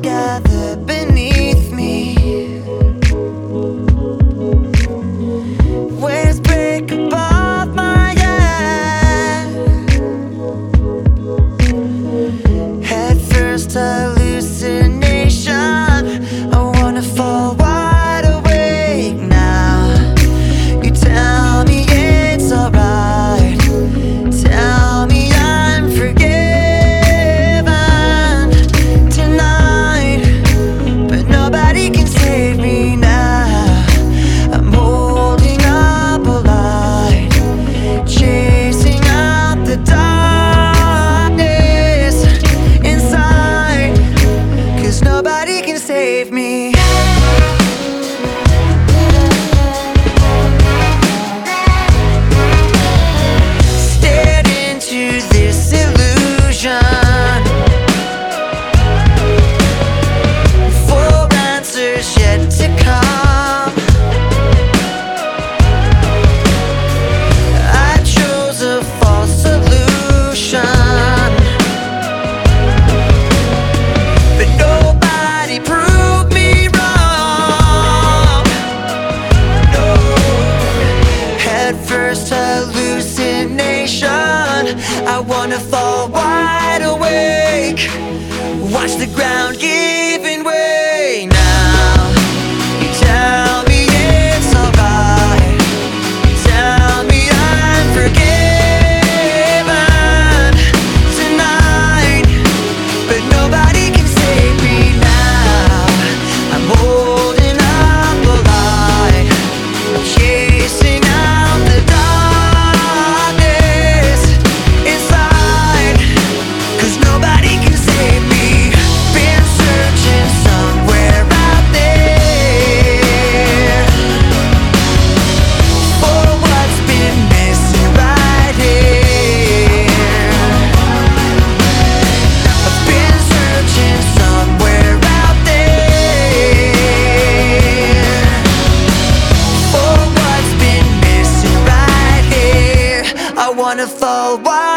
gather beneath me. Waves break above my head. Head first hallucination. I wanna fall wide awake now. You tell me it's alright. Tell me I'm forgiven tonight, but nobody can save me now. I'm holding up a light, chasing out the darkness inside, 'cause nobody can save me. Stared into this illusion, full answers yet to come. I chose a false solution, but nobody proved me wrong. No. Head first hallucination. I wanna fall wide awake, watch the ground giving way now. You tell me it's alright. You tell me I'm forgiven tonight, but nobody can save me now. I'm holding up a light, chasing out the darkness inside, 'cause nobody can save me. Been searching somewhere out there for what's been missing right here. I've been searching somewhere out there for what's been missing right here. I wanna fall wide